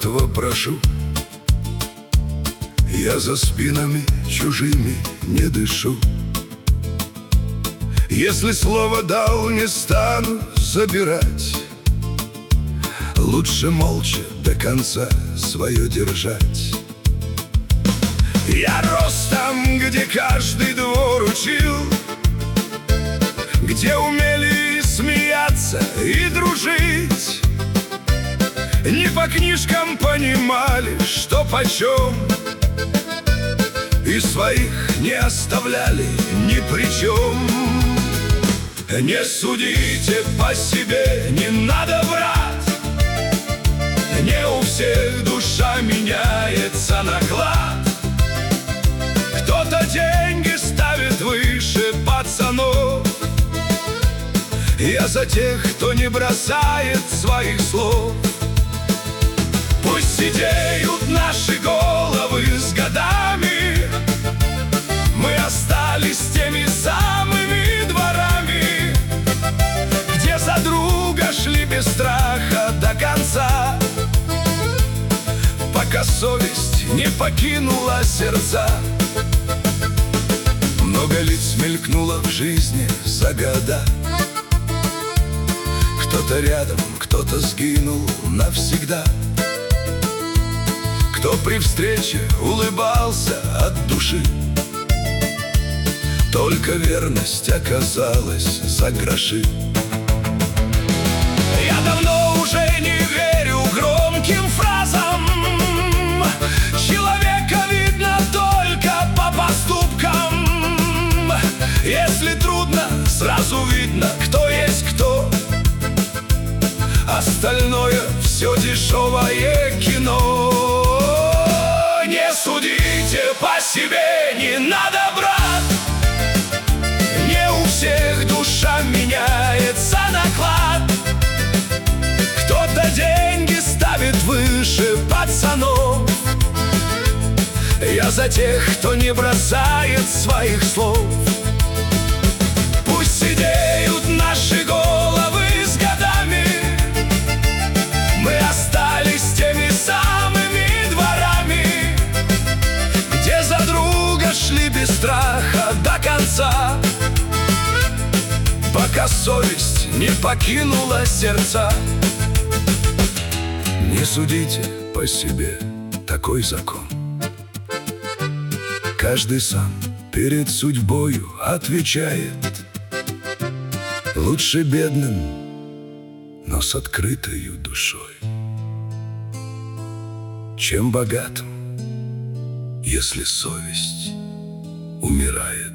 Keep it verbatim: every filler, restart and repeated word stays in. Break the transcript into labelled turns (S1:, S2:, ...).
S1: мертвого прошу. Я за спинами чужими не дышу. Если слово дал, не стану забирать. Лучше молча до конца свое держать. Я рос там, где каждый двор учил, где умели смеяться и дружить. Не по книжкам понимали, что почем, и своих не оставляли ни при чем. Не судите по себе, не надо врать. Не у всех душа меняется на клад. Кто-то деньги ставит выше пацанов. Я за тех, кто не бросает своих слов. Пусть сидеют наши головы с годами, мы остались теми самыми дворами, где за друга шли без страха до конца, пока совесть не покинула сердца. Много лиц мелькнуло в жизни за года. Кто-то рядом, кто-то сгинул навсегда. Кто при встрече улыбался от души, только верность оказалась за гроши. Я давно уже не верю громким фразам. Человека видно только по поступкам. Если трудно, сразу видно, кто есть кто. Остальное все дешевое кино. Не судите по себе, не надо, брат. Не у всех душа меняется на клад. Кто-то деньги ставит выше пацанов. Я за тех, кто не бросает своих слов. Пусть сидеют наши головы с годами, мы остались теми самыми дворами, где за друга шли без страха до конца, пока совесть не покинула сердца. Не судите по себе, такой закон. Каждый сам перед судьбою отвечает. Лучше бедным, но с открытою душой, чем богатым, если совесть умирает.